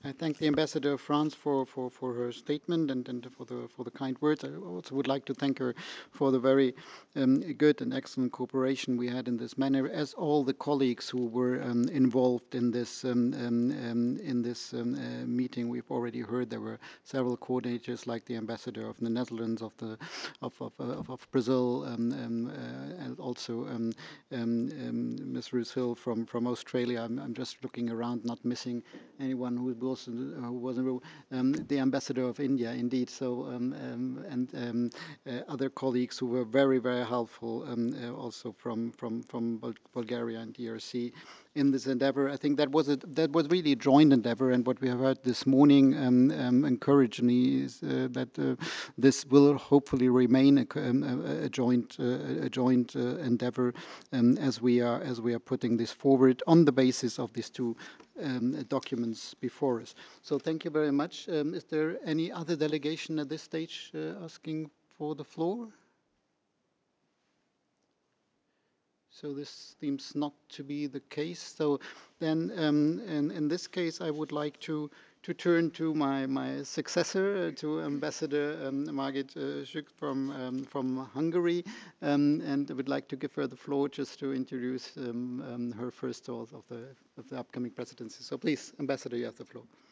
I thank the Ambassador of France for her statement and for the kind words. I also would like to thank her for the very good and excellent cooperation we had in this manner, as all the colleagues who were involved in this meeting. We've already heard there were several coordinators, like the Ambassador of the Netherlands, of Brazil, and also Ms. Ruth Hill from Australia. I'm just looking around, not missing anyone who was in the room. The ambassador of India, indeed. So and other colleagues who were very helpful, also from Bulgaria and DRC in this endeavor. I think that was really a joint endeavor, and what we have heard this morning encouraged me is that this will hopefully remain a joint endeavor as we are putting this forward on the basis of these two documents before us. So thank you very much. Is there any other delegation at this stage asking for the floor? So this seems not to be the case. So then, in this case, I would like to turn to my successor, to Ambassador Margit Schück from Hungary, and I would like to give her the floor just to introduce her first thoughts of the upcoming presidency. So please, Ambassador, you have the floor.